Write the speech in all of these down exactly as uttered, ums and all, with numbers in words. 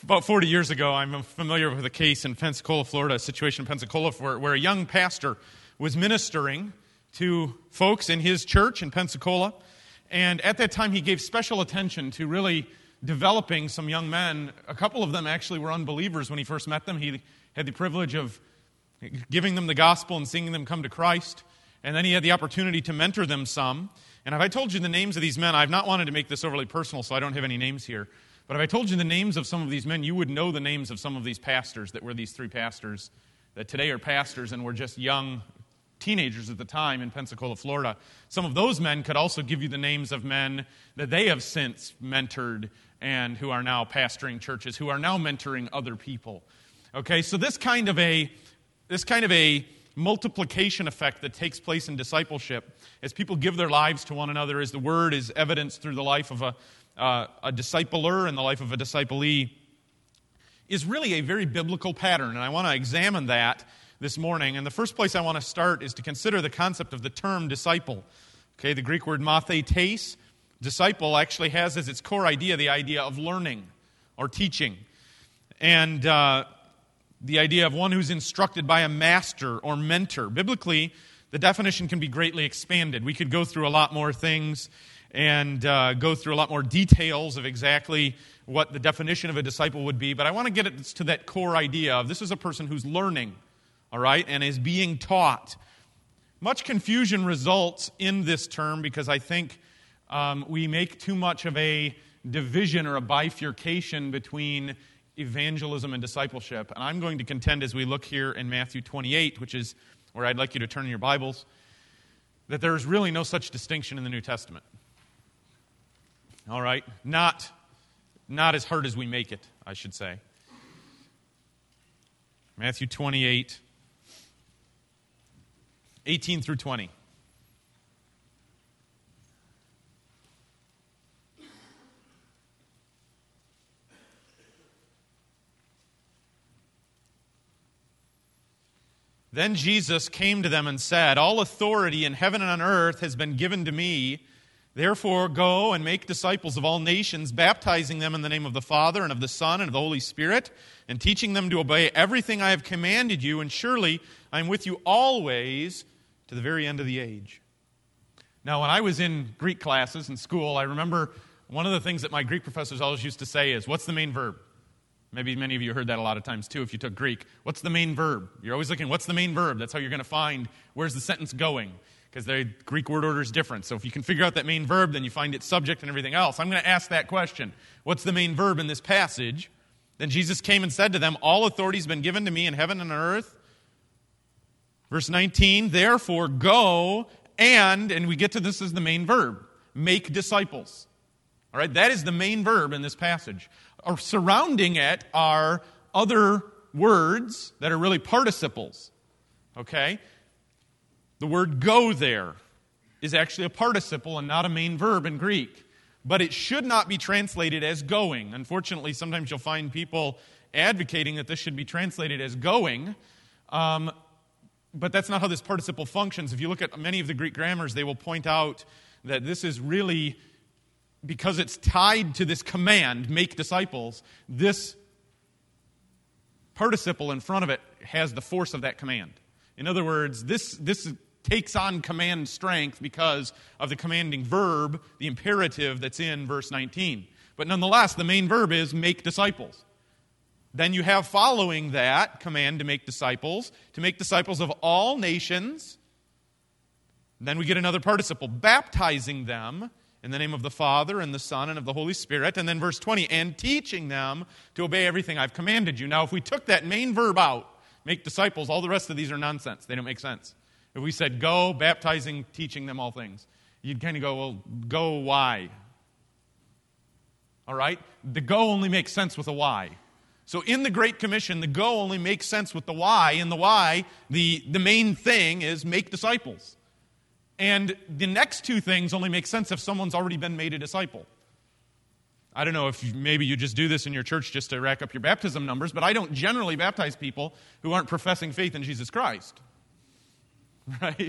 About forty years ago, I'm familiar with a case in Pensacola, Florida, a situation in Pensacola where, where a young pastor was ministering to folks in his church in Pensacola. And at that time, he gave special attention to really developing some young men. A couple of them actually were unbelievers when he first met them. He had the privilege of giving them the gospel and seeing them come to Christ. And then he had the opportunity to mentor them some. And if I told you the names of these men, I've not wanted to make this overly personal, so I don't have any names here. But if I told you the names of some of these men, you would know the names of some of these pastors that were these three pastors that today are pastors and were just young teenagers at the time in Pensacola, Florida. Some of those men could also give you the names of men that they have since mentored and who are now pastoring churches, who are now mentoring other people. Okay, so this kind of a this kind of a multiplication effect that takes place in discipleship as people give their lives to one another, as the word is evidenced through the life of a Uh, a discipler and the life of a disciplee, is really a very biblical pattern, and I want to examine that this morning. And the first place I want to start is to consider the concept of the term disciple. Okay, the Greek word mathetes, disciple, actually has as its core idea the idea of learning or teaching, and uh, the idea of one who's instructed by a master or mentor. Biblically, the definition can be greatly expanded. We could go through a lot more things and uh, go through a lot more details of exactly what the definition of a disciple would be. But I want to get it to that core idea of this is a person who's learning, all right, and is being taught. Much confusion results in this term because I think um, we make too much of a division or a bifurcation between evangelism and discipleship. And I'm going to contend as we look here in Matthew twenty-eight, which is where I'd like you to turn in your Bibles, that there is really no such distinction in the New Testament. All right? Not, not as hard as we make it, I should say. Matthew twenty-eight, eighteen through twenty. Then Jesus came to them and said, "All authority in heaven and on earth has been given to me. Therefore, go and make disciples of all nations, baptizing them in the name of the Father and of the Son and of the Holy Spirit, and teaching them to obey everything I have commanded you, and surely I am with you always to the very end of the age." Now, when I was in Greek classes in school, I remember one of the things that my Greek professors always used to say is, what's the main verb? Maybe many of you heard that a lot of times too if you took Greek. What's the main verb? You're always looking, what's the main verb? That's how you're going to find where's the sentence going. Because the Greek word order is different. So if you can figure out that main verb, then you find its subject and everything else. I'm going to ask that question. What's the main verb in this passage? Then Jesus came and said to them, "All authority has been given to me in heaven and on earth." Verse nineteen, "Therefore go and," and we get to this as the main verb, "make disciples." All right, that is the main verb in this passage. Or surrounding it are other words that are really participles. Okay? The word "go" there is actually a participle and not a main verb in Greek. But it should not be translated as going. Unfortunately, sometimes you'll find people advocating that this should be translated as going. Um, but that's not how this participle functions. If you look at many of the Greek grammars, they will point out that this is really, because it's tied to this command, make disciples, this participle in front of it has the force of that command. In other words, this this takes on command strength because of the commanding verb, the imperative that's in verse nineteen. But nonetheless, the main verb is make disciples. Then you have following that command to make disciples, to make disciples of all nations. Then we get another participle, baptizing them in the name of the Father and the Son and of the Holy Spirit. And then verse twenty, and teaching them to obey everything I've commanded you. Now, if we took that main verb out, make disciples, all the rest of these are nonsense. They don't make sense. If we said go, baptizing, teaching them all things, you'd kind of go, well, go why? All right? The go only makes sense with a why. So in the Great Commission, the go only makes sense with the why. In the why, the, the main thing is make disciples. And the next two things only make sense if someone's already been made a disciple. I don't know if maybe you just do this in your church just to rack up your baptism numbers, but I don't generally baptize people who aren't professing faith in Jesus Christ. Right?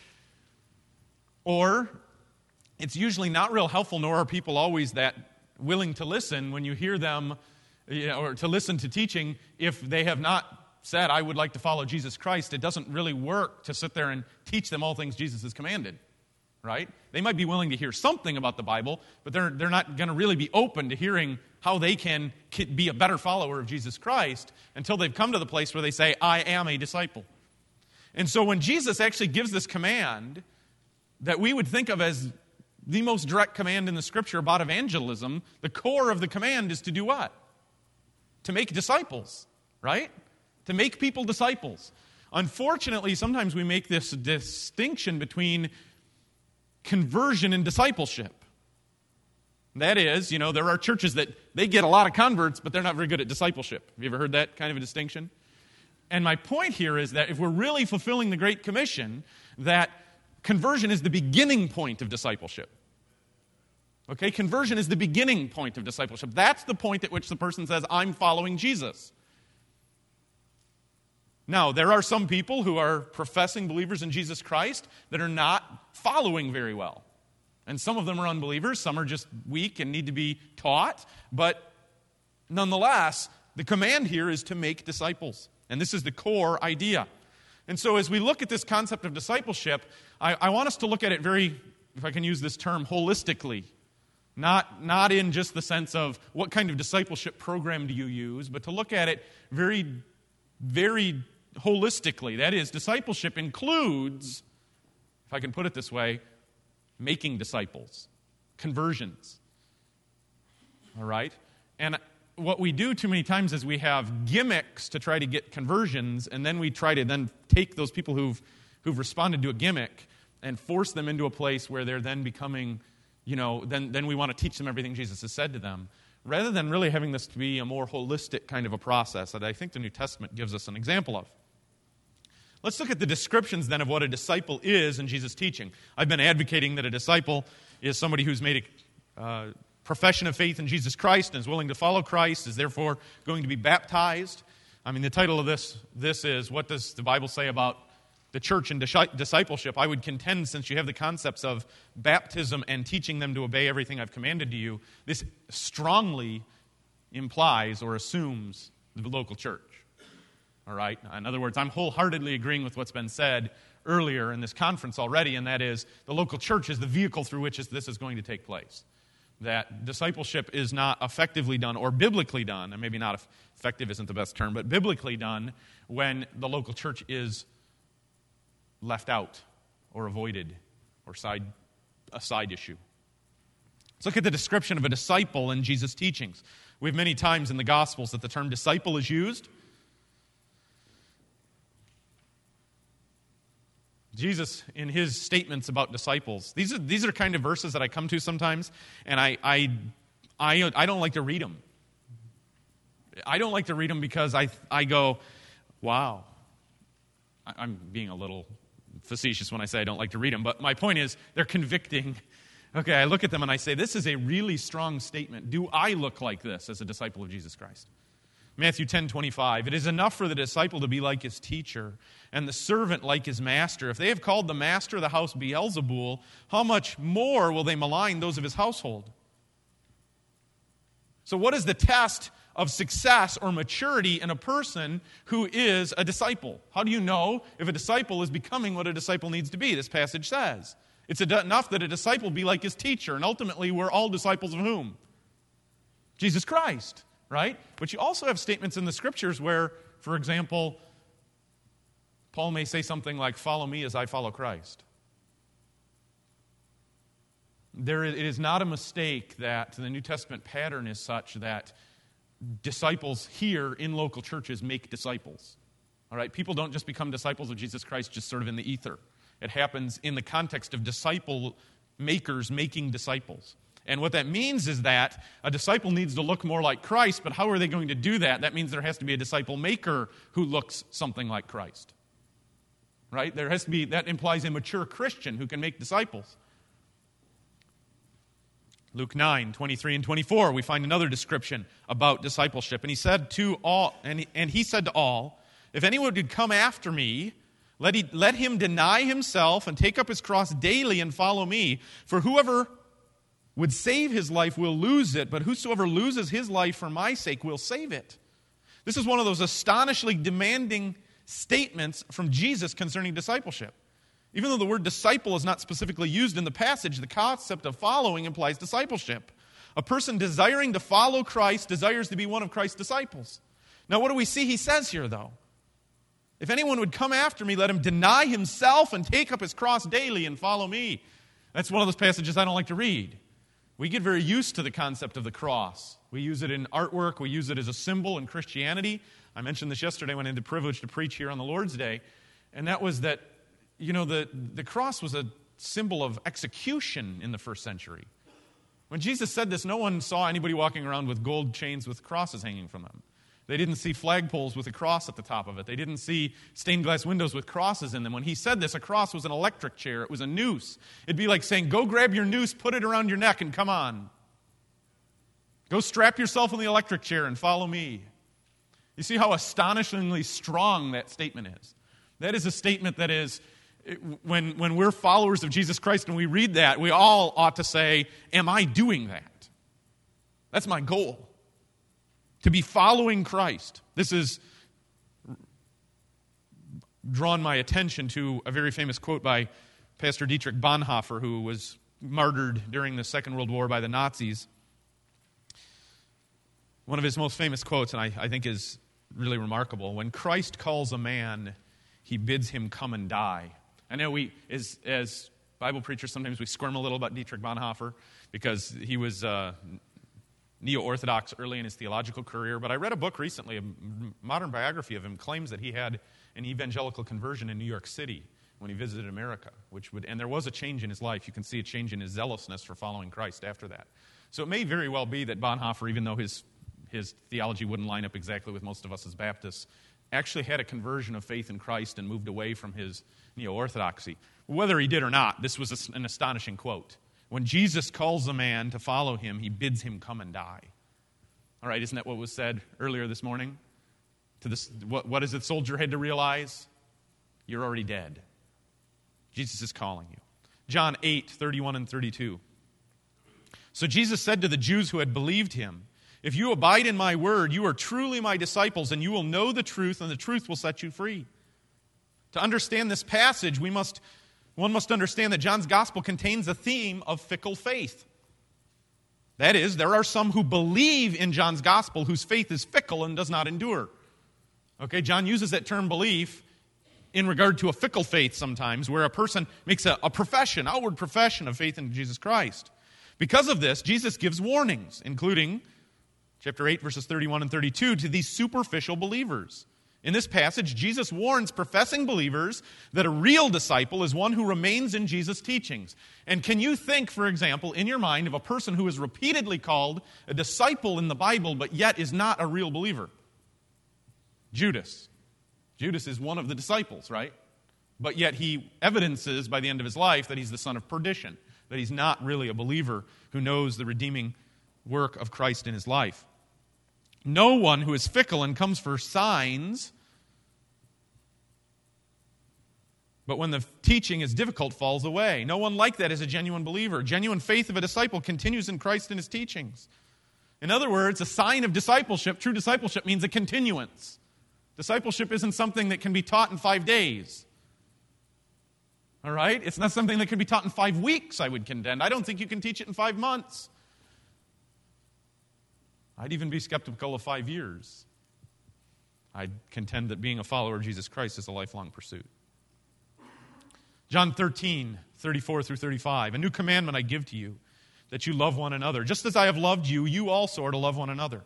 Or it's usually not real helpful, nor are people always that willing to listen when you hear them you know, or to listen to teaching if they have not said, I would like to follow Jesus Christ. It doesn't really work to sit there and teach them all things Jesus has commanded, right? They might be willing to hear something about the Bible, but they're, they're not going to really be open to hearing how they can be a better follower of Jesus Christ until they've come to the place where they say, I am a disciple. And so when Jesus actually gives this command that we would think of as the most direct command in the Scripture about evangelism, the core of the command is to do what? To make disciples, right? To make people disciples. Unfortunately, sometimes we make this distinction between conversion and discipleship. That is, you know, there are churches that they get a lot of converts, but they're not very good at discipleship. Have you ever heard that kind of a distinction? And my point here is that if we're really fulfilling the Great Commission, that conversion is the beginning point of discipleship. Okay, conversion is the beginning point of discipleship. That's the point at which the person says, I'm following Jesus. Now, there are some people who are professing believers in Jesus Christ that are not following very well. And some of them are unbelievers, some are just weak and need to be taught. But nonetheless, the command here is to make disciples. And this is the core idea. And so as we look at this concept of discipleship, I, I want us to look at it very, if I can use this term, holistically. Not, not in just the sense of what kind of discipleship program do you use, but to look at it very, very holistically. That is, discipleship includes, if I can put it this way, making disciples, conversions. All right? And what we do too many times is we have gimmicks to try to get conversions, and then we try to then take those people who've, who've responded to a gimmick and force them into a place where they're then becoming, you know, then, then we want to teach them everything Jesus has said to them, rather than really having this to be a more holistic kind of a process that I think the New Testament gives us an example of. Let's look at the descriptions then of what a disciple is in Jesus' teaching. I've been advocating that a disciple is somebody who's made a uh, profession of faith in Jesus Christ and is willing to follow Christ, is therefore going to be baptized. I mean, the title of this, this is, what does the Bible say about the church and discipleship? I would contend, since you have the concepts of baptism and teaching them to obey everything I've commanded to you, this strongly implies or assumes the local church. All right? In other words, I'm wholeheartedly agreeing with what's been said earlier in this conference already, and that is the local church is the vehicle through which this is going to take place. That discipleship is not effectively done or biblically done, and maybe not effective isn't the best term, but biblically done when the local church is left out or avoided or side, a side issue. Let's look at the description of a disciple in Jesus' teachings. We have many times in the Gospels that the term disciple is used. Jesus, in his statements about disciples, these are these are kind of verses that I come to sometimes, and I I I, I don't like to read them. I don't like to read them because I I go, wow. I'm being a little facetious when I say I don't like to read them, but my point is they're convicting. Okay, I look at them and I say, this is a really strong statement. Do I look like this as a disciple of Jesus Christ? Matthew ten twenty-five, it is enough for the disciple to be like his teacher, and the servant like his master. If they have called the master of the house Beelzebul, how much more will they malign those of his household? So what is the test of success or maturity in a person who is a disciple? How do you know if a disciple is becoming what a disciple needs to be? This passage says it's enough that a disciple be like his teacher, and ultimately we're all disciples of whom? Jesus Christ. Right? But you also have statements in the Scriptures where, for example, Paul may say something like, follow me as I follow Christ. There, it is not a mistake that the New Testament pattern is such that disciples here in local churches make disciples. All right? People don't just become disciples of Jesus Christ just sort of in the ether. It happens in the context of disciple makers making disciples. And what that means is that a disciple needs to look more like Christ, but how are they going to do that? That means there has to be a disciple maker who looks something like Christ. Right? There has to be, that implies a mature Christian who can make disciples. Luke nine, twenty-three and twenty-four, we find another description about discipleship. And he said to all, and he, and he said to all, if anyone would come after me, let, he, let him deny himself and take up his cross daily and follow me. For whoever would save his life will lose it, but whosoever loses his life for my sake will save it. This is one of those astonishingly demanding statements from Jesus concerning discipleship. Even though the word disciple is not specifically used in the passage, the concept of following implies discipleship. A person desiring to follow Christ desires to be one of Christ's disciples. Now, what do we see he says here, though? If anyone would come after me, let him deny himself and take up his cross daily and follow me. That's one of those passages I don't like to read. We get very used to the concept of the cross. We use it in artwork. We use it as a symbol in Christianity. I mentioned this yesterday when I had the privilege to preach here on the Lord's Day, and that was that, you know, the, the cross was a symbol of execution in the first century. When Jesus said this, no one saw anybody walking around with gold chains with crosses hanging from them. They didn't see flagpoles with a cross at the top of it. They didn't see stained glass windows with crosses in them. When he said this, a cross was an electric chair. It was a noose. It'd be like saying, go grab your noose, put it around your neck, and come on. Go strap yourself in the electric chair and follow me. You see how astonishingly strong that statement is. That is a statement that is, when, when we're followers of Jesus Christ and we read that, we all ought to say, am I doing that? That's my goal. To be following Christ. This has drawn my attention to a very famous quote by Pastor Dietrich Bonhoeffer, who was martyred during the Second World War by the Nazis. One of his most famous quotes, and I, I think is really remarkable, when Christ calls a man, he bids him come and die. I know we, as, as Bible preachers, sometimes we squirm a little about Dietrich Bonhoeffer because he was uh, neo-Orthodox early in his theological career, but I read a book recently, a modern biography of him, claims that he had an evangelical conversion in New York City when he visited America, which would, and there was a change in his life. You can see a change in his zealousness for following Christ after that. So it may very well be that Bonhoeffer, even though his his theology wouldn't line up exactly with most of us as Baptists, actually had a conversion of faith in Christ and moved away from his neo-orthodoxy. Whether he did or not, this was an astonishing quote. When Jesus calls a man to follow him, he bids him come and die. All right, isn't that what was said earlier this morning? To this, what, what is it soldier had to realize? You're already dead. Jesus is calling you. John eight, thirty-one and thirty-two. So Jesus said to the Jews who had believed him, if you abide in my word, you are truly my disciples, and you will know the truth, and the truth will set you free. To understand this passage, we must, one must understand that John's gospel contains a theme of fickle faith. That is, there are some who believe in John's gospel whose faith is fickle and does not endure. Okay, John uses that term belief in regard to a fickle faith sometimes, where a person makes a, a profession, outward profession of faith in Jesus Christ. Because of this, Jesus gives warnings, including chapter eight, verses thirty-one and thirty-two, to these superficial believers. In this passage, Jesus warns professing believers that a real disciple is one who remains in Jesus' teachings. And can you think, for example, in your mind of a person who is repeatedly called a disciple in the Bible, but yet is not a real believer? Judas. Judas is one of the disciples, right? But yet he evidences by the end of his life that he's the son of perdition, that he's not really a believer who knows the redeeming work of Christ in his life. No one who is fickle and comes for signs, but when the teaching is difficult, falls away. No one like that is a genuine believer. Genuine faith of a disciple continues in Christ and his teachings. In other words, a sign of discipleship, true discipleship, means a continuance. Discipleship isn't something that can be taught in five days. All right? It's not something that can be taught in five weeks, I would contend. I don't think you can teach it in five months. I'd even be skeptical of five years. I'd contend that being a follower of Jesus Christ is a lifelong pursuit. John thirteen, thirty-four through thirty-five. A new commandment I give to you, that you love one another. Just as I have loved you, you also are to love one another.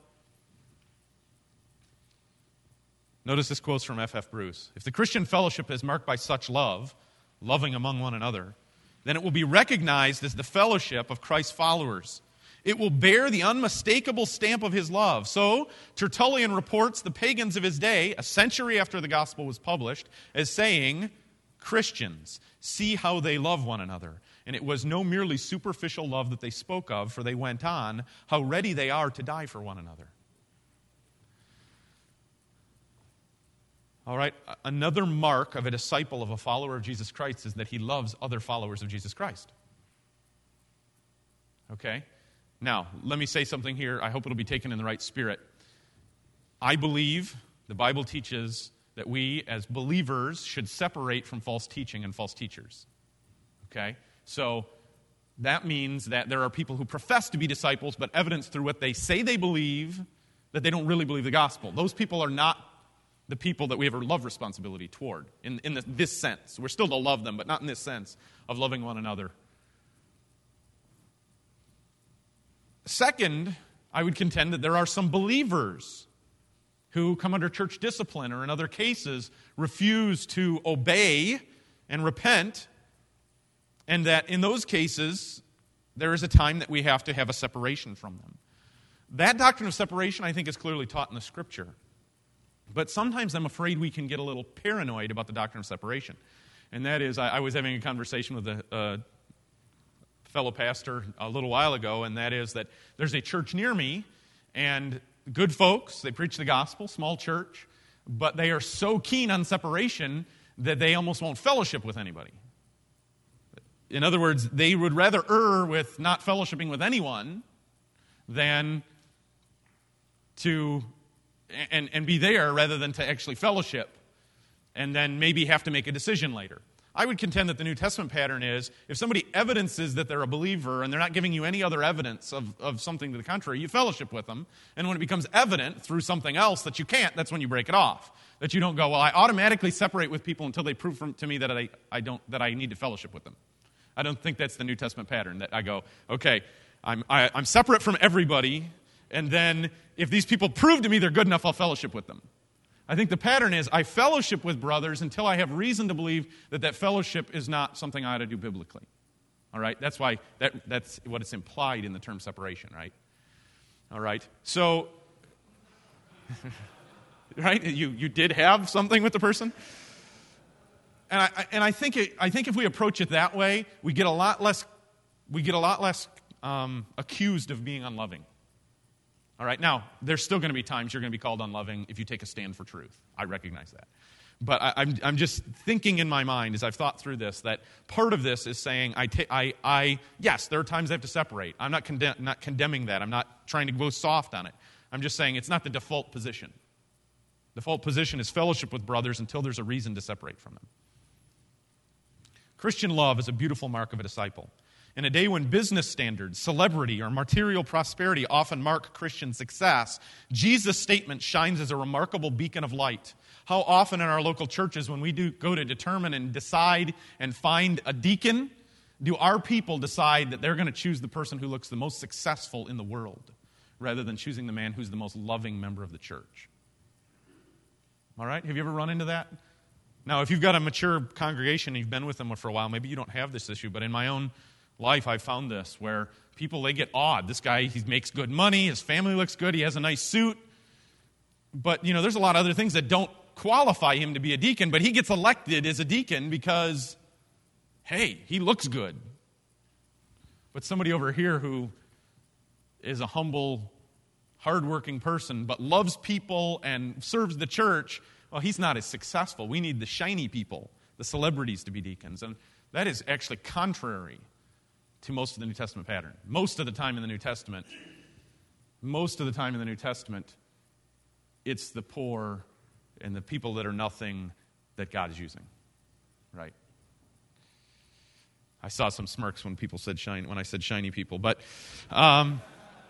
Notice this quote from F F Bruce. If the Christian fellowship is marked by such love, loving among one another, then it will be recognized as the fellowship of Christ's followers. It will bear the unmistakable stamp of his love. So, Tertullian reports the pagans of his day, a century after the gospel was published, as saying, Christians, see how they love one another. And it was no merely superficial love that they spoke of, for they went on, how ready they are to die for one another. All right, another mark of a disciple of a follower of Jesus Christ is that he loves other followers of Jesus Christ. Okay? Now, let me say something here. I hope it'll be taken in the right spirit. I believe the Bible teaches that we, as believers, should separate from false teaching and false teachers. Okay? So, that means that there are people who profess to be disciples, but evidence through what they say they believe that they don't really believe the gospel. Those people are not the people that we have a love responsibility toward in, in this sense. We're still to love them, but not in this sense of loving one another. Second, I would contend that there are some believers who come under church discipline or in other cases refuse to obey and repent, and that in those cases there is a time that we have to have a separation from them. That doctrine of separation, I think, is clearly taught in the Scripture. But sometimes I'm afraid we can get a little paranoid about the doctrine of separation. And that is, I, I was having a conversation with a, a fellow pastor a little while ago, and that is that there's a church near me, and good folks, they preach the gospel, small church, but they are so keen on separation that they almost won't fellowship with anybody. In other words, they would rather err with not fellowshipping with anyone than to and, and be there rather than to actually fellowship and then maybe have to make a decision later. I would contend that the New Testament pattern is if somebody evidences that they're a believer and they're not giving you any other evidence of, of something to the contrary, you fellowship with them. And when it becomes evident through something else that you can't, that's when you break it off. That you don't go, well, I automatically separate with people until they prove from, to me that I, I don't that I need to fellowship with them. I don't think that's the New Testament pattern, that I go, okay, I'm, I, I'm separate from everybody, and then if these people prove to me they're good enough, I'll fellowship with them. I think the pattern is I fellowship with brothers until I have reason to believe that that fellowship is not something I ought to do biblically. All right? That's why that, that's what it's implied in the term separation, right? All right? So, right? You, you did have something with the person? And I and I think it, I think if we approach it that way, we get a lot less we get a lot less um, accused of being unloving. All right. Now, there's still going to be times you're going to be called unloving if you take a stand for truth. I recognize that, but I, I'm I'm just thinking in my mind as I've thought through this that part of this is saying I ta- I I yes, there are times I have to separate. I'm not condemn, not condemning that. I'm not trying to go soft on it. I'm just saying it's not the default position. The default position is fellowship with brothers until there's a reason to separate from them. Christian love is a beautiful mark of a disciple. In a day when business standards, celebrity, or material prosperity often mark Christian success, Jesus' statement shines as a remarkable beacon of light. How often in our local churches, when we do go to determine and decide and find a deacon, do our people decide that they're going to choose the person who looks the most successful in the world rather than choosing the man who's the most loving member of the church? All right? Have you ever run into that? Now, if you've got a mature congregation and you've been with them for a while, maybe you don't have this issue, but in my own life, I've found this, where people, they get awed. This guy, he makes good money, his family looks good, he has a nice suit, but, you know, there's a lot of other things that don't qualify him to be a deacon, but he gets elected as a deacon because, hey, he looks good. But somebody over here who is a humble, hardworking person, but loves people and serves the church, well, he's not as successful. We need the shiny people, the celebrities, to be deacons. And that is actually contrary to most of the New Testament pattern. Most of the time in the New Testament, most of the time in the New Testament, it's the poor and the people that are nothing that God is using. Right? I saw some smirks when people said shiny, when I said shiny people, but um,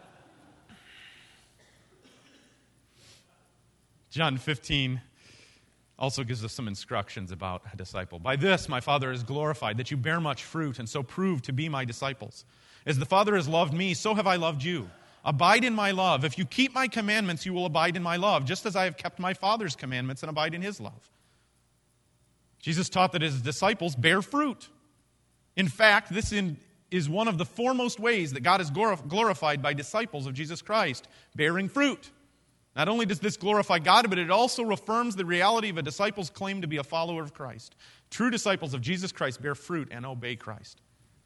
John fifteen also gives us some instructions about a disciple. By this my Father is glorified, that you bear much fruit and so prove to be my disciples. As the Father has loved me, so have I loved you. Abide in my love. If you keep my commandments, you will abide in my love, just as I have kept my Father's commandments and abide in his love. Jesus taught that his disciples bear fruit. In fact, this in, is one of the foremost ways that God is glorified by disciples of Jesus Christ, bearing fruit. Not only does this glorify God, but it also affirms the reality of a disciple's claim to be a follower of Christ. True disciples of Jesus Christ bear fruit and obey Christ.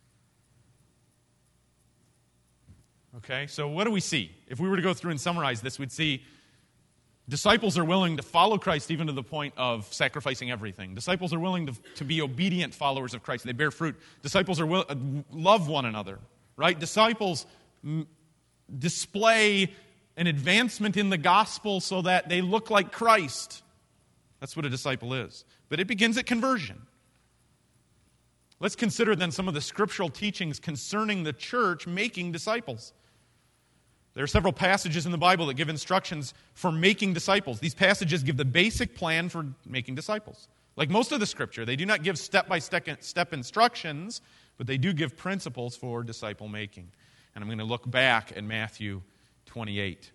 Okay, so what do we see? If we were to go through and summarize this, we'd see disciples are willing to follow Christ even to the point of sacrificing everything. Disciples are willing to, to be obedient followers of Christ. They bear fruit. Disciples are will, uh, love one another. right? Disciples m- display an advancement in the gospel so that they look like Christ. That's what a disciple is. But it begins at conversion. Let's consider then some of the scriptural teachings concerning the church making disciples. There are several passages in the Bible that give instructions for making disciples. These passages give the basic plan for making disciples. Like most of the Scripture, they do not give step-by-step instructions, but they do give principles for disciple making. And I'm going to look back at Matthew twenty-eight.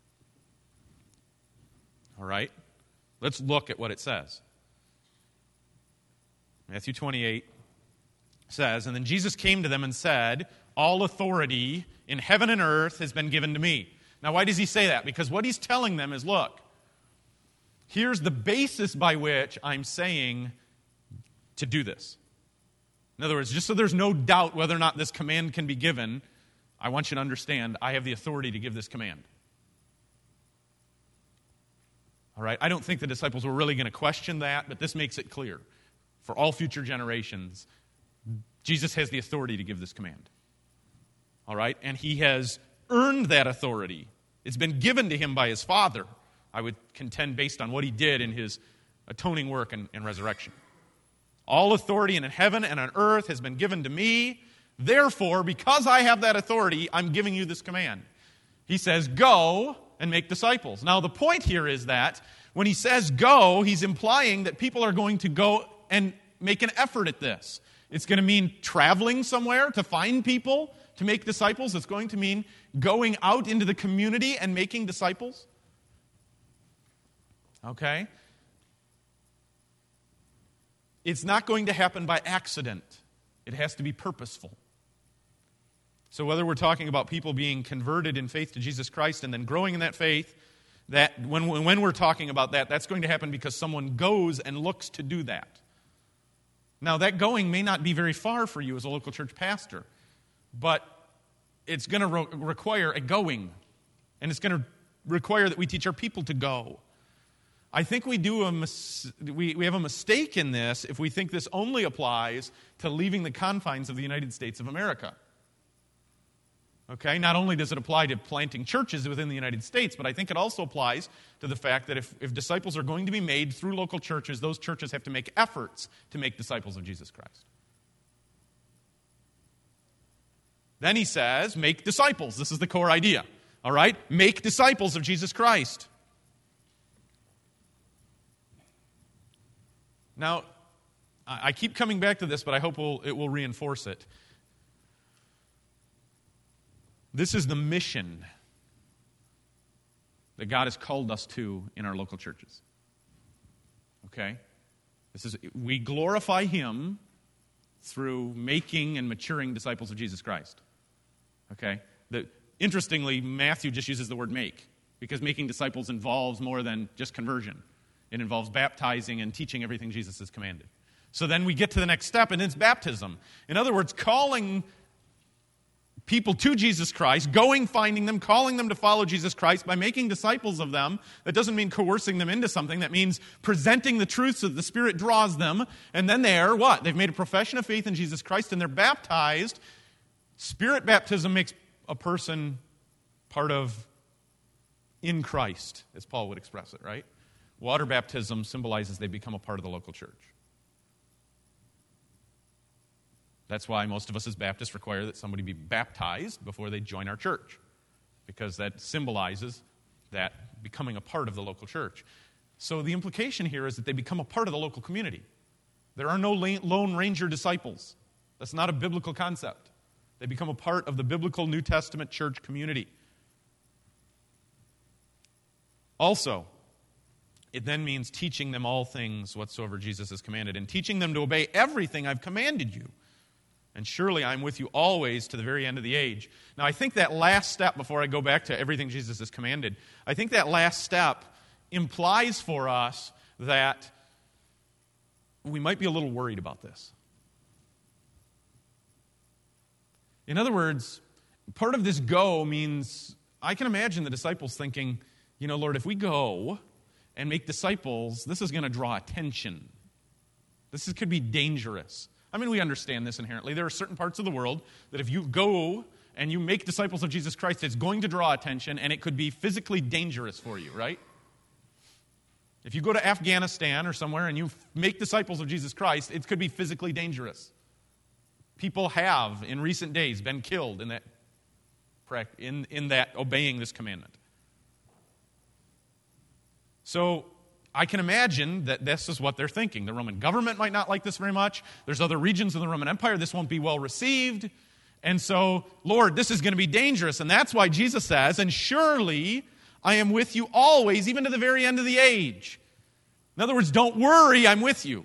All right? Let's look at what it says. Matthew twenty-eight says, "And then Jesus came to them and said, 'All authority in heaven and earth has been given to me.'" Now, why does he say that? Because what he's telling them is, look, here's the basis by which I'm saying to do this. In other words, just so there's no doubt whether or not this command can be given, I want you to understand I have the authority to give this command. All right? I don't think the disciples were really going to question that, but this makes it clear. For all future generations, Jesus has the authority to give this command. All right? And he has earned that authority. It's been given to him by his Father, I would contend, based on what he did in his atoning work and, and resurrection. All authority in heaven and on earth has been given to me. Therefore, because I have that authority, I'm giving you this command. He says, go and make disciples. Now, the point here is that when he says go, he's implying that people are going to go and make an effort at this. It's going to mean traveling somewhere to find people to make disciples. It's going to mean going out into the community and making disciples. Okay? It's not going to happen by accident. It has to be purposeful. So whether we're talking about people being converted in faith to Jesus Christ and then growing in that faith, that when, when we're talking about that, that's going to happen because someone goes and looks to do that. Now, that going may not be very far for you as a local church pastor, but it's going to re- require a going, and it's going to require that we teach our people to go. I think we do a mis- we, we have a mistake in this if we think this only applies to leaving the confines of the United States of America. Okay, not only does it apply to planting churches within the United States, but I think it also applies to the fact that if, if disciples are going to be made through local churches, those churches have to make efforts to make disciples of Jesus Christ. Then he says, make disciples. This is the core idea. All right? Make disciples of Jesus Christ. Now, I keep coming back to this, but I hope we'll, it will reinforce it. This is the mission that God has called us to in our local churches. Okay? This is we glorify him through making and maturing disciples of Jesus Christ. Okay? The, interestingly, Matthew just uses the word make, because making disciples involves more than just conversion. It involves baptizing and teaching everything Jesus has commanded. So then we get to the next step, and it's baptism. In other words, calling people to Jesus Christ, going, finding them, calling them to follow Jesus Christ by making disciples of them. That doesn't mean coercing them into something. That means presenting the truth so that the Spirit draws them. And then they're what? They've made a profession of faith in Jesus Christ and they're baptized. Spirit baptism makes a person part of in Christ, as Paul would express it, right? Water baptism symbolizes they become a part of the local church. That's why most of us as Baptists require that somebody be baptized before they join our church, because that symbolizes that becoming a part of the local church. So the implication here is that they become a part of the local community. There are no Lone Ranger disciples. That's not a biblical concept. They become a part of the biblical New Testament church community. Also, it then means teaching them all things whatsoever Jesus has commanded, and teaching them to obey everything I've commanded you. And surely I'm with you always to the very end of the age. Now, I think that last step, before I go back to everything Jesus has commanded, I think that last step implies for us that we might be a little worried about this. In other words, part of this go means, I can imagine the disciples thinking, you know, Lord, if we go and make disciples, this is going to draw attention. This is, could be dangerous. I mean, we understand this inherently. There are certain parts of the world that if you go and you make disciples of Jesus Christ, it's going to draw attention, and it could be physically dangerous for you, right? If you go to Afghanistan or somewhere and you make disciples of Jesus Christ, it could be physically dangerous. People have, in recent days, been killed in that, in, in that obeying this commandment. So I can imagine that this is what they're thinking. The Roman government might not like this very much. There's other regions of the Roman Empire. This won't be well received. And so, Lord, this is going to be dangerous. And that's why Jesus says, and surely I am with you always, even to the very end of the age. In other words, don't worry, I'm with you.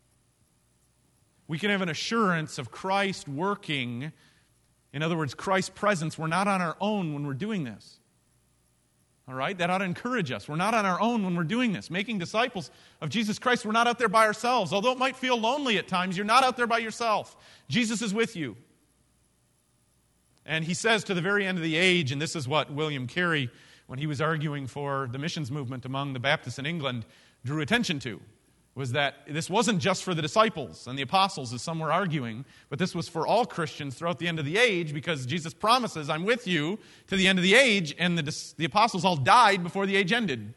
We can have an assurance of Christ working. In other words, Christ's presence. We're not on our own when we're doing this. All right? That ought to encourage us. We're not on our own when we're doing this. Making disciples of Jesus Christ, we're not out there by ourselves. Although it might feel lonely at times, you're not out there by yourself. Jesus is with you. And he says to the very end of the age, and this is what William Carey, when he was arguing for the missions movement among the Baptists in England, drew attention to, was that this wasn't just for the disciples and the apostles, as some were arguing, but this was for all Christians throughout the end of the age, because Jesus promises, I'm with you to the end of the age, and the, the apostles all died before the age ended.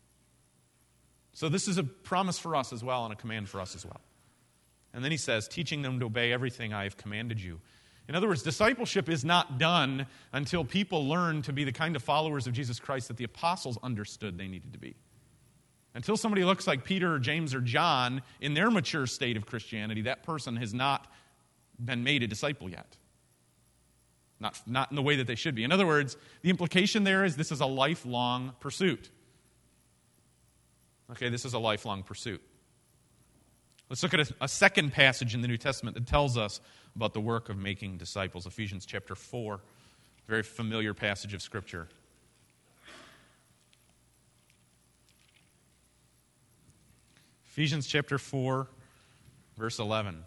So this is a promise for us as well, and a command for us as well. And then he says, teaching them to obey everything I have commanded you. In other words, discipleship is not done until people learn to be the kind of followers of Jesus Christ that the apostles understood they needed to be. Until somebody looks like Peter or James or John in their mature state of Christianity, that person has not been made a disciple yet. Not, not in the way that they should be. In other words, the implication there is this is a lifelong pursuit. Okay, this is a lifelong pursuit. Let's look at a, a second passage in the New Testament that tells us about the work of making disciples. Ephesians chapter four, a very familiar passage of Scripture. Ephesians chapter four, verse eleven.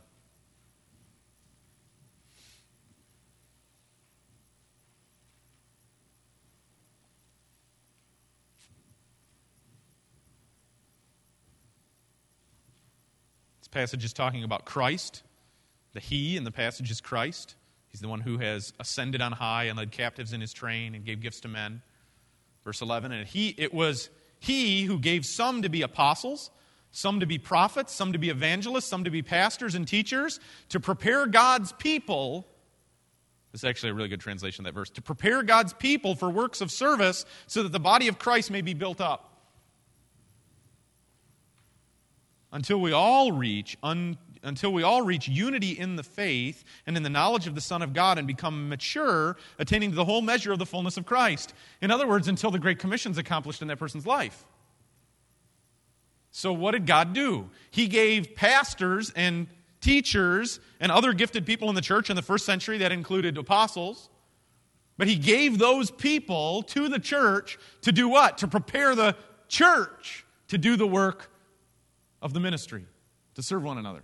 This passage is talking about Christ. The He in the passage is Christ. He's the one who has ascended on high and led captives in His train and gave gifts to men. Verse eleven, and he it was He who gave some to be apostles, some to be prophets, some to be evangelists, some to be pastors and teachers, to prepare God's people. This is actually a really good translation of that verse. To prepare God's people for works of service so that the body of Christ may be built up. Until we all reach, un, until we all reach unity in the faith and in the knowledge of the Son of God and become mature, attaining to the whole measure of the fullness of Christ. In other words, until the Great Commission is accomplished in that person's life. So what did God do? He gave pastors and teachers and other gifted people in the church in the first century, that included apostles, but He gave those people to the church to do what? To prepare the church to do the work of the ministry, to serve one another.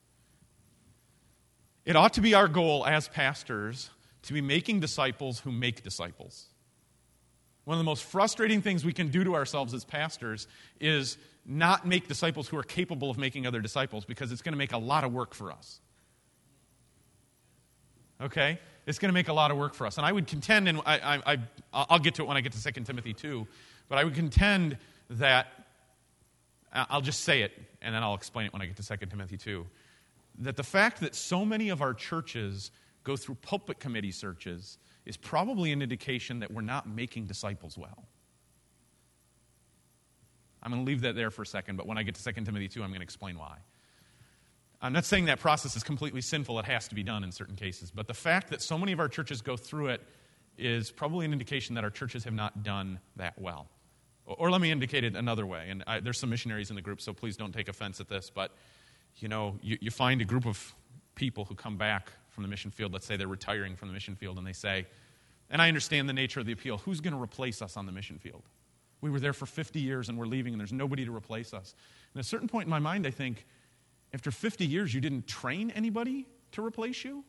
It ought to be our goal as pastors to be making disciples who make disciples. One of the most frustrating things we can do to ourselves as pastors is not make disciples who are capable of making other disciples, because it's going to make a lot of work for us. Okay? It's going to make a lot of work for us. And I would contend, and I, I, I, I'll get to it when I get to Second Timothy two, but I would contend that, I'll just say it, and then I'll explain it when I get to Second Timothy two, that the fact that so many of our churches go through pulpit committee searches is probably an indication that we're not making disciples well. I'm going to leave that there for a second, but when I get to Second Timothy two, I'm going to explain why. I'm not saying that process is completely sinful. It has to be done in certain cases. But the fact that so many of our churches go through it is probably an indication that our churches have not done that well. Or, or let me indicate it another way. And I, there's some missionaries in the group, so please don't take offense at this. But, you know, you, you find a group of people who come back from the mission field. Let's say they're retiring from the mission field, and they say, and I understand the nature of the appeal, who's going to replace us on the mission field? We were there for fifty years and we're leaving and there's nobody to replace us. And at a certain point in my mind, I think, after fifty years, you didn't train anybody to replace you?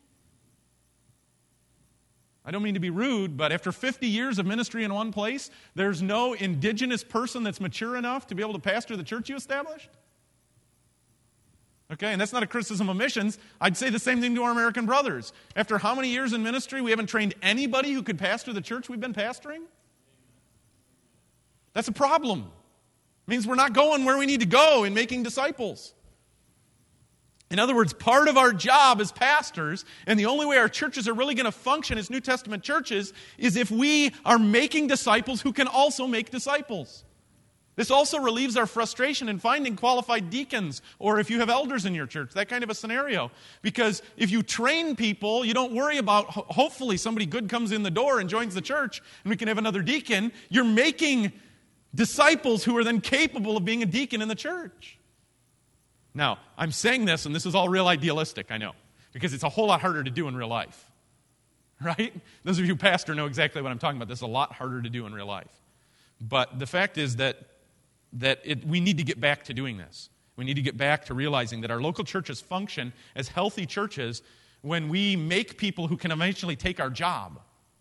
I don't mean to be rude, but after fifty years of ministry in one place, there's no indigenous person that's mature enough to be able to pastor the church you established? Okay, and that's not a criticism of missions. I'd say the same thing to our American brothers. After how many years in ministry, we haven't trained anybody who could pastor the church we've been pastoring? That's a problem. It means we're not going where we need to go in making disciples. In other words, part of our job as pastors, and the only way our churches are really going to function as New Testament churches, is if we are making disciples who can also make disciples. This also relieves our frustration in finding qualified deacons, or if you have elders in your church, that kind of a scenario. Because if you train people, you don't worry about, ho- hopefully somebody good comes in the door and joins the church, and we can have another deacon. You're making disciples who are then capable of being a deacon in the church. Now, I'm saying this, and this is all real idealistic, I know, because it's a whole lot harder to do in real life. Right? Those of you who pastor know exactly what I'm talking about. This is a lot harder to do in real life. But the fact is that that it, we need to get back to doing this. We need to get back to realizing that our local churches function as healthy churches when we make people who can eventually take our job.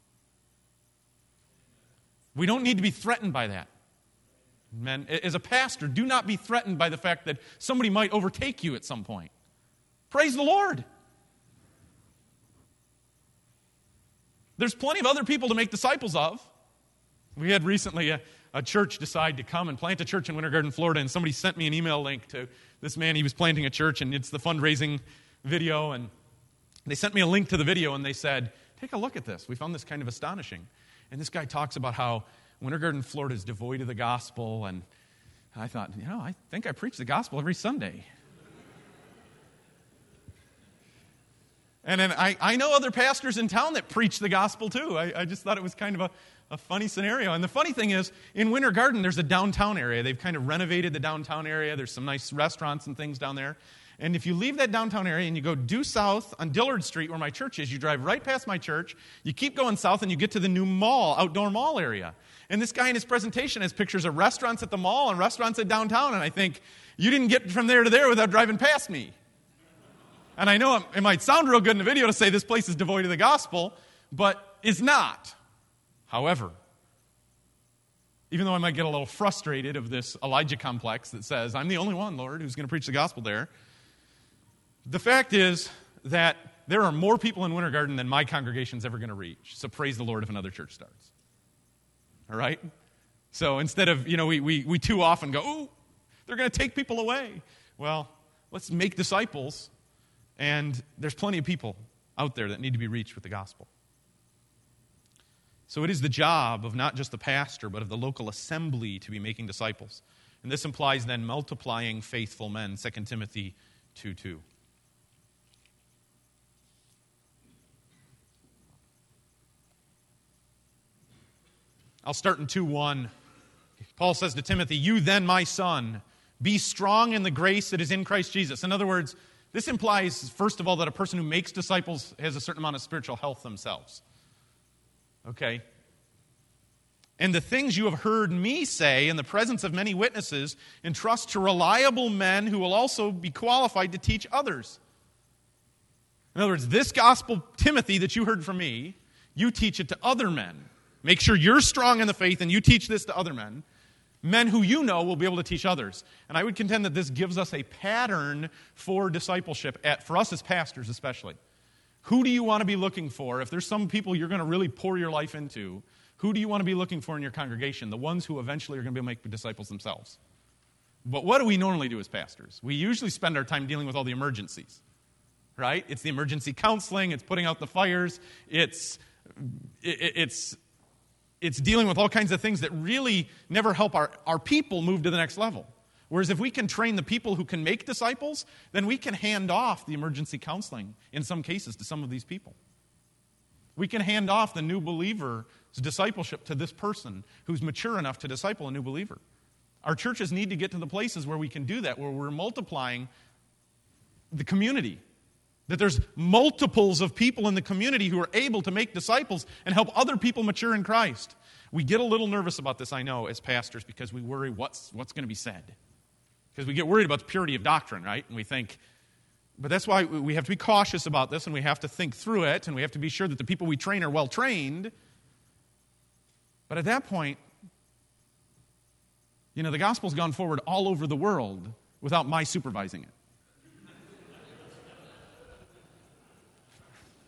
We don't need to be threatened by that. Men, as a pastor, do not be threatened by the fact that somebody might overtake you at some point. Praise the Lord. There's plenty of other people to make disciples of. We had recently a, a church decide to come and plant a church in Winter Garden, Florida, and somebody sent me an email link to this man. He was planting a church, and it's the fundraising video, and they sent me a link to the video, and they said, take a look at this. We found this kind of astonishing. And this guy talks about how Winter Garden, Florida is devoid of the gospel, and I thought, you know, I think I preach the gospel every Sunday. And then I, I know other pastors in town that preach the gospel too. I, I just thought it was kind of a, a funny scenario. And the funny thing is, in Winter Garden, there's a downtown area. They've kind of renovated the downtown area. There's some nice restaurants and things down there. And if you leave that downtown area and you go due south on Dillard Street, where my church is, you drive right past my church, you keep going south, and you get to the new mall, outdoor mall area. And this guy in his presentation has pictures of restaurants at the mall and restaurants at downtown. And I think, you didn't get from there to there without driving past me. And I know it might sound real good in the video to say this place is devoid of the gospel, but it's not. However, even though I might get a little frustrated of this Elijah complex that says, I'm the only one, Lord, who's going to preach the gospel there, the fact is that there are more people in Winter Garden than my congregation's ever going to reach. So praise the Lord if another church starts. All right? So instead of, you know, we, we, we too often go, oh, they're going to take people away. Well, let's make disciples. And there's plenty of people out there that need to be reached with the gospel. So it is the job of not just the pastor, but of the local assembly to be making disciples. And this implies then multiplying faithful men, Second Timothy two two. I'll start in two one. Paul says to Timothy, you then, my son, be strong in the grace that is in Christ Jesus. In other words, this implies, first of all, that a person who makes disciples has a certain amount of spiritual health themselves. Okay? And the things you have heard me say in the presence of many witnesses, entrust to reliable men who will also be qualified to teach others. In other words, this gospel, Timothy, that you heard from me, you teach it to other men. Make sure you're strong in the faith and you teach this to other men. Men who you know will be able to teach others. And I would contend that this gives us a pattern for discipleship, at, for us as pastors especially. Who do you want to be looking for? If there's some people you're going to really pour your life into, who do you want to be looking for in your congregation? The ones who eventually are going to be able to make disciples themselves. But what do we normally do as pastors? We usually spend our time dealing with all the emergencies, right? It's the emergency counseling, it's putting out the fires, it's it, it's it's dealing with all kinds of things that really never help our, our people move to the next level. Whereas if we can train the people who can make disciples, then we can hand off the emergency counseling, in some cases, to some of these people. We can hand off the new believer's discipleship to this person who's mature enough to disciple a new believer. Our churches need to get to the places where we can do that, where we're multiplying the community. That there's multiples of people in the community who are able to make disciples and help other people mature in Christ. We get a little nervous about this, I know, as pastors, because we worry what's, what's going to be said. Because we get worried about the purity of doctrine, right? And we think, but that's why we have to be cautious about this, and we have to think through it, and we have to be sure that the people we train are well trained. But at that point, you know, the gospel's gone forward all over the world without my supervising it.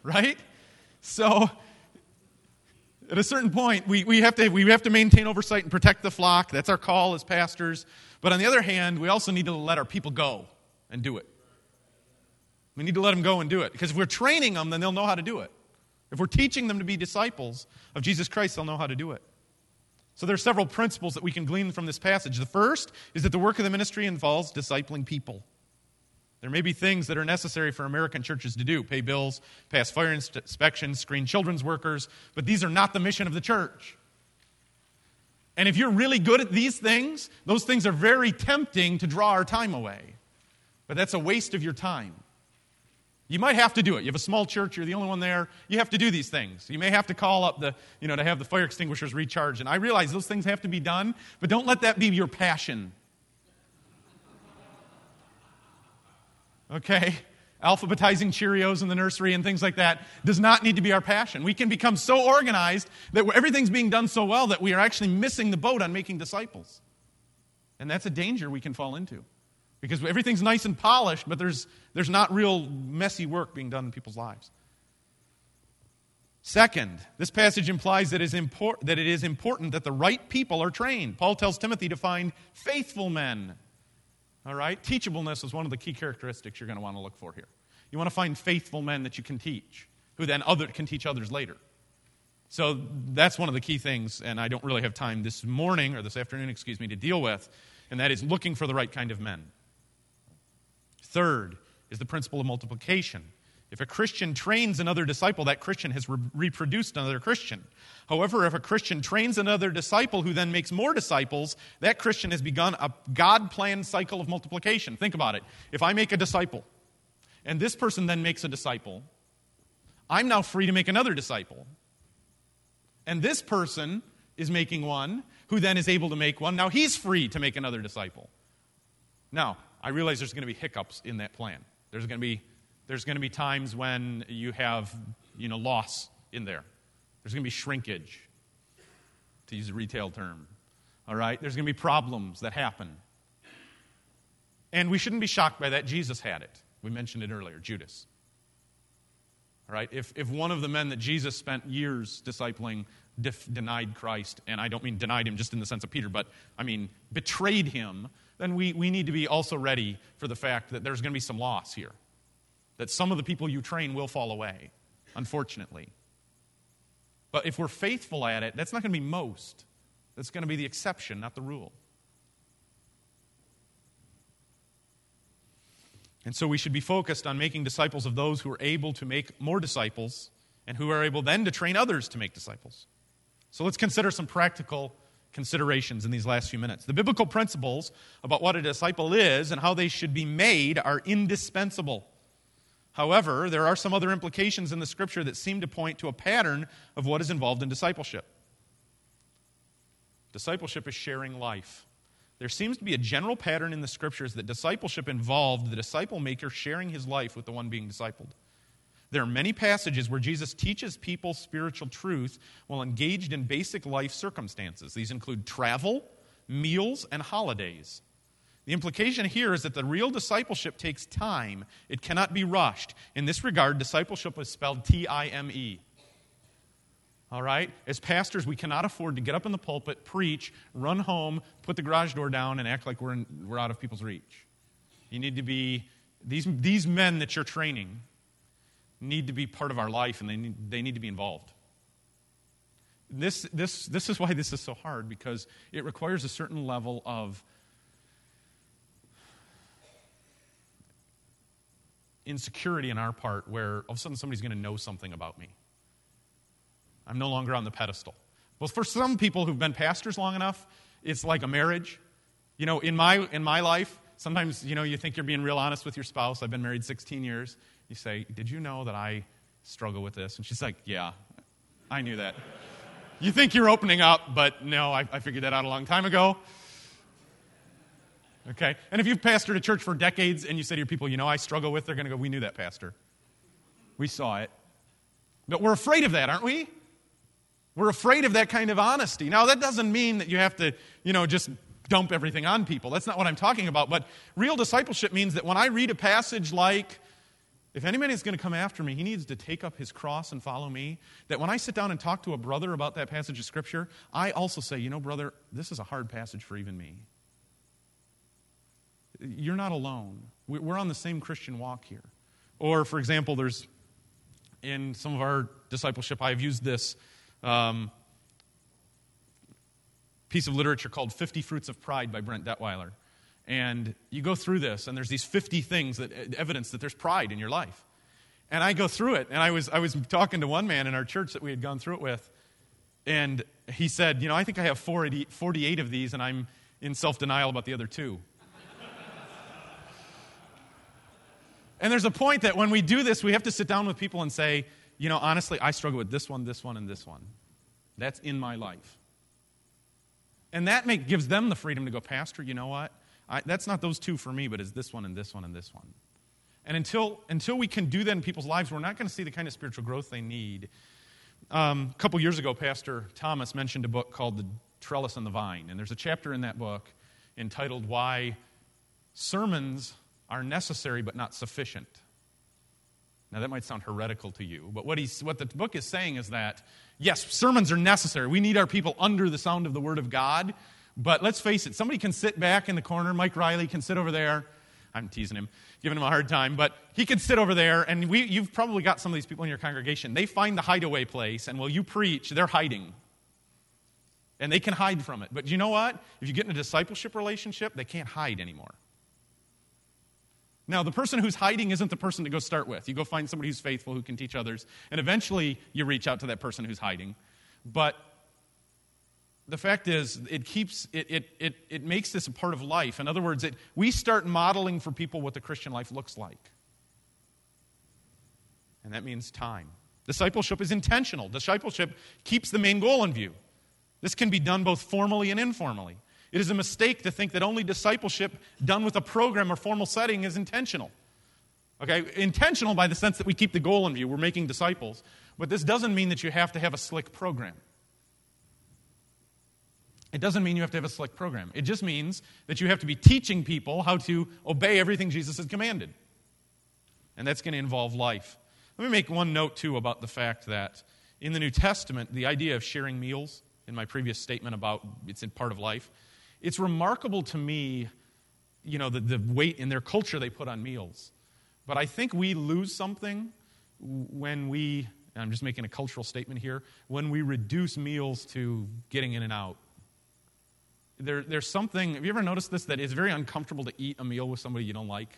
right? So at a certain point, we, we, have to, we have to maintain oversight and protect the flock. That's our call as pastors. But on the other hand, we also need to let our people go and do it. We need to let them go and do it. Because if we're training them, then they'll know how to do it. If we're teaching them to be disciples of Jesus Christ, they'll know how to do it. So there are several principles that we can glean from this passage. The first is that the work of the ministry involves discipling people. There may be things that are necessary for American churches to do: pay bills, pass fire inspections, screen children's workers, but these are not the mission of the church. And if you're really good at these things, those things are very tempting to draw our time away. But that's a waste of your time. You might have to do it. You have a small church, you're the only one there. You have to do these things. You may have to call up the, you know, to have the fire extinguishers recharged. And I realize those things have to be done, but don't let that be your passion. Okay? Alphabetizing Cheerios in the nursery and things like that does not need to be our passion. We can become so organized that everything's being done so well that we are actually missing the boat on making disciples. And that's a danger we can fall into. Because everything's nice and polished, but there's, there's not real messy work being done in people's lives. Second, this passage implies that it is impor- that it is important that the right people are trained. Paul tells Timothy to find faithful men. All right? Teachableness is one of the key characteristics you're going to want to look for here. You want to find faithful men that you can teach, who then other, can teach others later. So that's one of the key things, and I don't really have time this morning, or this afternoon, excuse me, to deal with, and that is looking for the right kind of men. Third is the principle of multiplication. If a Christian trains another disciple, that Christian has re- reproduced another Christian. However, if a Christian trains another disciple who then makes more disciples, that Christian has begun a God-planned cycle of multiplication. Think about it. If I make a disciple, and this person then makes a disciple, I'm now free to make another disciple. And this person is making one, who then is able to make one. Now he's free to make another disciple. Now, I realize there's going to be hiccups in that plan. There's going to be there's going to be times when you have, you know, loss in there. There's going to be shrinkage, to use a retail term. All right? There's going to be problems that happen. And we shouldn't be shocked by that. Jesus had it. We mentioned it earlier, Judas. All right? If if one of the men that Jesus spent years discipling def- denied Christ, and I don't mean denied him just in the sense of Peter, but I mean betrayed him, then we, we need to be also ready for the fact that there's going to be some loss here. That some of the people you train will fall away, unfortunately. But if we're faithful at it, that's not going to be most. That's going to be the exception, not the rule. And so we should be focused on making disciples of those who are able to make more disciples and who are able then to train others to make disciples. So let's consider some practical considerations in these last few minutes. The biblical principles about what a disciple is and how they should be made are indispensable. However, there are some other implications in the Scripture that seem to point to a pattern of what is involved in discipleship. Discipleship is sharing life. There seems to be a general pattern in the Scriptures that discipleship involved the disciple maker sharing his life with the one being discipled. There are many passages where Jesus teaches people spiritual truth while engaged in basic life circumstances. These include travel, meals, and holidays. The implication here is that the real discipleship takes time. It cannot be rushed. In this regard, discipleship is spelled T I M E. All right? As pastors, we cannot afford to get up in the pulpit, preach, run home, put the garage door down, and act like we're, in, we're out of people's reach. You need to be, these, these men that you're training need to be part of our life, and they need, they need to be involved. This, this, this is why this is so hard, because it requires a certain level of insecurity on our part where all of a sudden somebody's going to know something about me. I'm no longer on the pedestal. Well, for some people who've been pastors long enough, it's like a marriage. You know, in my in my life, sometimes, you know, you think you're being real honest with your spouse. I've been married sixteen years. You say, did you know that I struggle with this? And she's like, yeah, I knew that. You think you're opening up, but no, I, I figured that out a long time ago. Okay? And if you've pastored a church for decades and you say to your people, you know, I struggle with, they're going to go, we knew that, Pastor. We saw it. But we're afraid of that, aren't we? We're afraid of that kind of honesty. Now, that doesn't mean that you have to, you know, just dump everything on people. That's not what I'm talking about. But real discipleship means that when I read a passage like if anybody is going to come after me, he needs to take up his cross and follow me. That when I sit down and talk to a brother about that passage of Scripture, I also say, you know, brother, this is a hard passage for even me. You're not alone. We're on the same Christian walk here. Or, for example, there's, in some of our discipleship, I've used this um, piece of literature called fifty Fruits of Pride by Brent Detweiler. And you go through this, and there's these fifty things, that evidence that there's pride in your life. And I go through it, and I was I was talking to one man in our church that we had gone through it with, and he said, you know, I think I have forty, forty-eight of these, and I'm in self-denial about the other two. And there's a point that when we do this, we have to sit down with people and say, you know, honestly, I struggle with this one, this one, and this one. That's in my life. And that make, gives them the freedom to go, Pastor, you know what? I, that's not those two for me, but it's this one and this one and this one. And until until we can do that in people's lives, we're not going to see the kind of spiritual growth they need. Um, a couple years ago, Pastor Thomas mentioned a book called The Trellis and the Vine. And there's a chapter in that book entitled Why Sermons Are Necessary but Not Sufficient. Now, that might sound heretical to you, but what, he's, what the book is saying is that, yes, sermons are necessary. We need our people under the sound of the Word of God. But let's face it, somebody can sit back in the corner. Mike Riley can sit over there. I'm teasing him, giving him a hard time. But he can sit over there, and we, you've probably got some of these people in your congregation. They find the hideaway place, and while you preach, they're hiding. And they can hide from it. But you know what? If you get in a discipleship relationship, they can't hide anymore. Now, the person who's hiding isn't the person to go start with. You go find somebody who's faithful, who can teach others, and eventually you reach out to that person who's hiding. But the fact is, it keeps it it it, it makes this a part of life. In other words, it, we start modeling for people what the Christian life looks like. And that means time. Discipleship is intentional. Discipleship keeps the main goal in view. This can be done both formally and informally. It is a mistake to think that only discipleship done with a program or formal setting is intentional. Okay, intentional by the sense that we keep the goal in view. We're making disciples. But this doesn't mean that you have to have a slick program. It doesn't mean you have to have a slick program. It just means that you have to be teaching people how to obey everything Jesus has commanded. And that's going to involve life. Let me make one note, too, about the fact that in the New Testament, the idea of sharing meals, in my previous statement about it's in part of life, it's remarkable to me, you know, the, the weight in their culture they put on meals. But I think we lose something when we, and I'm just making a cultural statement here, when we reduce meals to getting in and out. There, there's something, have you ever noticed this, that it's very uncomfortable to eat a meal with somebody you don't like?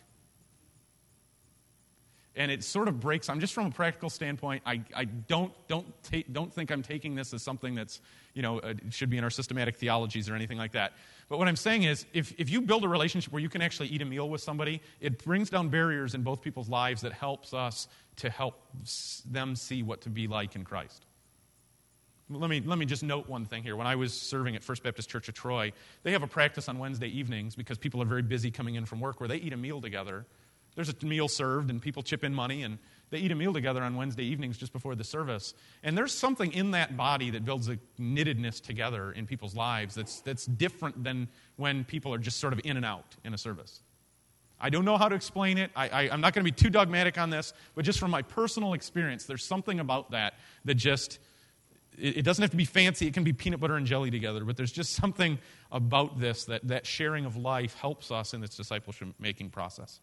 And it sort of breaks, I'm just from a practical standpoint, I, I don't don't ta- don't think I'm taking this as something that's, you know, uh, should be in our systematic theologies or anything like that. But what I'm saying is, if, if you build a relationship where you can actually eat a meal with somebody, it brings down barriers in both people's lives that helps us to help them see what to be like in Christ. Let me let me just note one thing here. When I was serving at First Baptist Church of Troy, they have a practice on Wednesday evenings because people are very busy coming in from work where they eat a meal together. There's a meal served and people chip in money and they eat a meal together on Wednesday evenings just before the service. And there's something in that body that builds a knittedness together in people's lives that's that's different than when people are just sort of in and out in a service. I don't know how to explain it. I, I, I'm not going to be too dogmatic on this, but just from my personal experience, there's something about that that just... It doesn't have to be fancy. It can be peanut butter and jelly together. But there's just something about this, that, that sharing of life helps us in this discipleship-making process.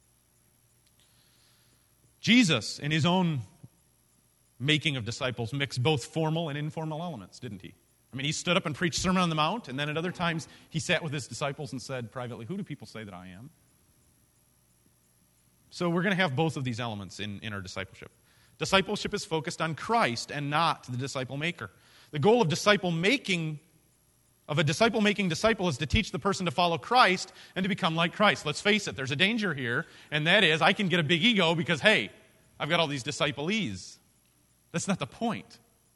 Jesus, in his own making of disciples, mixed both formal and informal elements, didn't he? I mean, he stood up and preached Sermon on the Mount, and then at other times he sat with his disciples and said privately, who do people say that I am? So we're going to have both of these elements in, in our discipleship. Discipleship is focused on Christ and not the disciple maker. The goal of disciple making, of a disciple making disciple, is to teach the person to follow Christ and to become like Christ. Let's face it, there's a danger here, and that is I can get a big ego because, hey, I've got all these disciplees. That's not the point.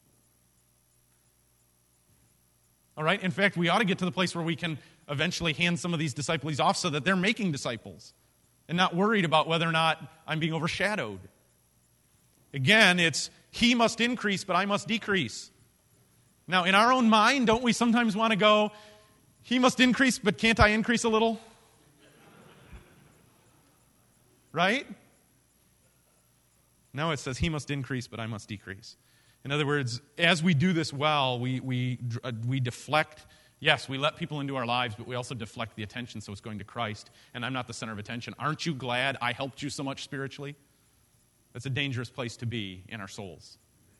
All right? In fact, we ought to get to the place where we can eventually hand some of these disciplees off so that they're making disciples and not worried about whether or not I'm being overshadowed. Again, it's he must increase, but I must decrease. Now, in our own mind, don't we sometimes want to go, he must increase, but can't I increase a little? Right? Now it says, he must increase, but I must decrease. In other words, as we do this well, we, we, uh, we deflect. Yes, we let people into our lives, but we also deflect the attention so it's going to Christ, and I'm not the center of attention. Aren't you glad I helped you so much spiritually? That's a dangerous place to be in our souls.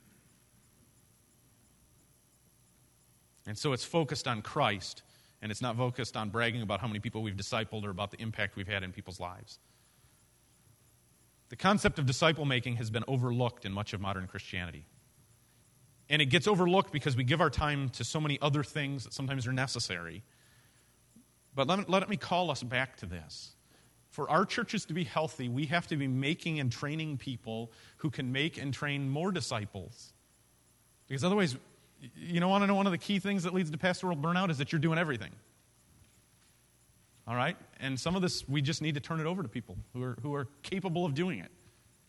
And so it's focused on Christ, and it's not focused on bragging about how many people we've discipled or about the impact we've had in people's lives. The concept of disciple making has been overlooked in much of modern Christianity. And it gets overlooked because we give our time to so many other things that sometimes are necessary. But let me, let me call us back to this. For our churches to be healthy, we have to be making and training people who can make and train more disciples. Because otherwise, you don't want to know one of the key things that leads to pastoral burnout is that you're doing everything. All right? And some of this, we just need to turn it over to people who are, who are capable of doing it.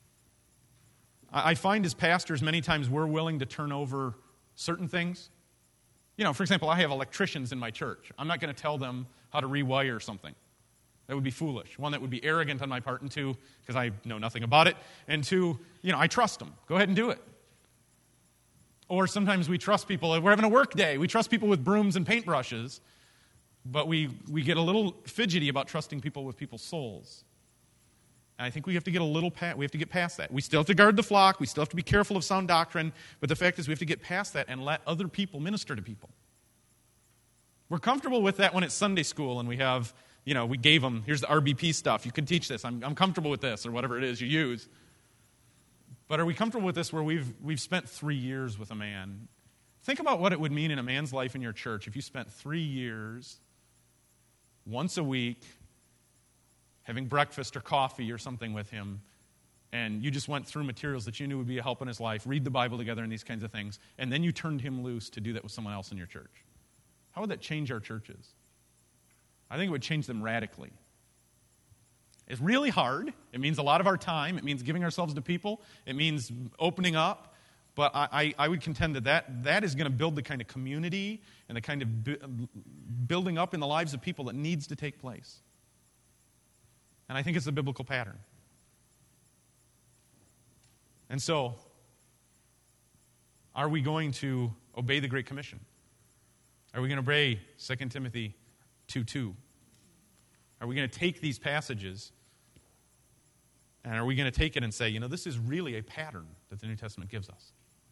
I find as pastors, many times we're willing to turn over certain things. You know, for example, I have electricians in my church. I'm not going to tell them how to rewire something. That would be foolish. One, that would be arrogant on my part, and two, because I know nothing about it, and two, you know, I trust them. Go ahead and do it. Or sometimes we trust people. We're having a work day. We trust people with brooms and paintbrushes, but we, we get a little fidgety about trusting people with people's souls. And I think we have to get a little past, we have to get past that. We still have to guard the flock. We still have to be careful of sound doctrine. But the fact is we have to get past that and let other people minister to people. We're comfortable with that when it's Sunday school and we have, you know, we gave them, here's the R B P stuff. You can teach this. I'm, I'm comfortable with this or whatever it is you use. But are we comfortable with this where we've, we've spent three years with a man? Think about what it would mean in a man's life in your church if you spent three years, once a week, having breakfast or coffee or something with him, and you just went through materials that you knew would be a help in his life, read the Bible together and these kinds of things, and then you turned him loose to do that with someone else in your church. How would that change our churches? I think it would change them radically. It's really hard. It means a lot of our time. It means giving ourselves to people. It means opening up. But I, I, I would contend that that, that is going to build the kind of community and the kind of bu- building up in the lives of people that needs to take place. And I think it's a biblical pattern. And so, are we going to obey the Great Commission? Are we going to obey Second Timothy two two? Are we going to take these passages and are we going to take it and say, you know, this is really a pattern that the New Testament gives us?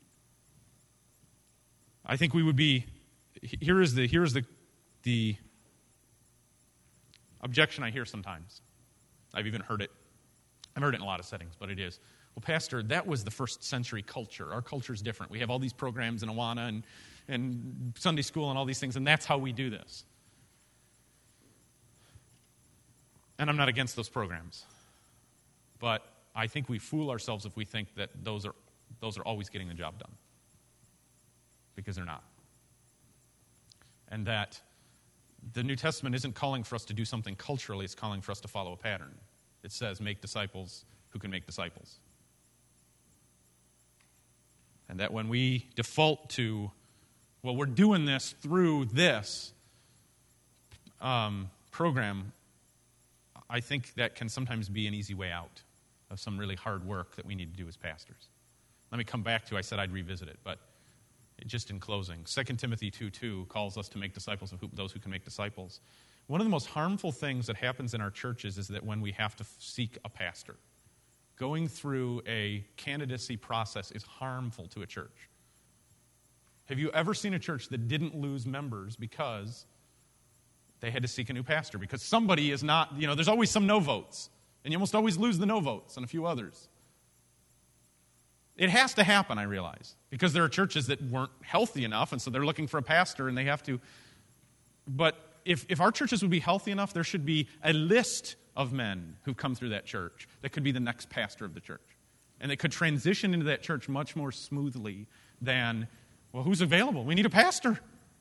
I think we would be, here is the, here is the, the objection I hear sometimes. I've even heard it. I've heard it in a lot of settings, but it is, well, Pastor, that was the first century culture. Our culture is different. We have all these programs in Awana and, and Sunday school and all these things, and that's how we do this. And I'm not against those programs. But I think we fool ourselves if we think that those are, those are always getting the job done. Because they're not. And that the New Testament isn't calling for us to do something culturally, it's calling for us to follow a pattern. It says, make disciples who can make disciples. And that when we default to, well, we're doing this through this um, program, I think that can sometimes be an easy way out of some really hard work that we need to do as pastors. Let me come back to, I said I'd revisit it, but just in closing, Second Timothy two two calls us to make disciples of who, those who can make disciples. One of the most harmful things that happens in our churches is that when we have to seek a pastor, going through a candidacy process is harmful to a church. Have you ever seen a church that didn't lose members because they had to seek a new pastor? Because somebody is not, you know, there's always some no votes, and you almost always lose the no votes and a few others. It has to happen, I realize, because there are churches that weren't healthy enough, and so they're looking for a pastor, and they have to. But if, if our churches would be healthy enough, there should be a list of men who've come through that church that could be the next pastor of the church. And they could transition into that church much more smoothly than, well, who's available? We need a pastor.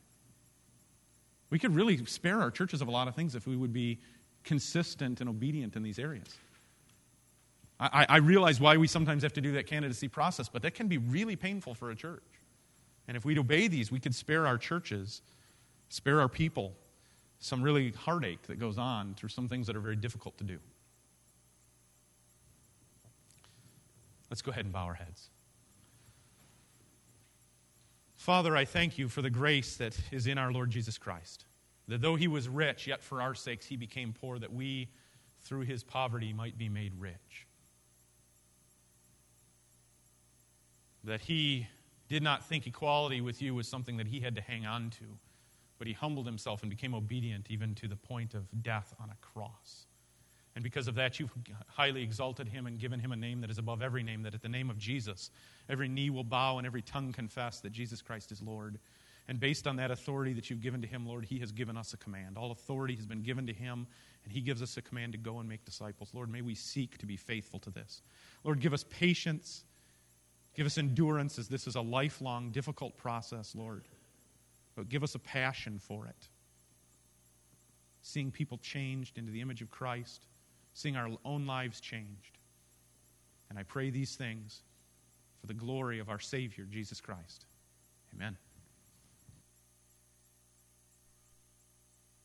We could really spare our churches of a lot of things if we would be consistent and obedient in these areas. I, I realize why we sometimes have to do that candidacy process, but that can be really painful for a church. And if we'd obey these, we could spare our churches, spare our people some really heartache that goes on through some things that are very difficult to do. Let's go ahead and bow our heads. Father, I thank you for the grace that is in our Lord Jesus Christ, that though he was rich, yet for our sakes he became poor, that we, through his poverty, might be made rich. That he did not think equality with you was something that he had to hang on to, but he humbled himself and became obedient even to the point of death on a cross. And because of that, you've highly exalted him and given him a name that is above every name, that at the name of Jesus, every knee will bow and every tongue confess that Jesus Christ is Lord. And based on that authority that you've given to him, Lord, he has given us a command. All authority has been given to him, and he gives us a command to go and make disciples. Lord, may we seek to be faithful to this. Lord, give us patience. Give us endurance, as this is a lifelong, difficult process, Lord. But give us a passion for it. Seeing people changed into the image of Christ, seeing our own lives changed. And I pray these things for the glory of our Savior, Jesus Christ. Amen.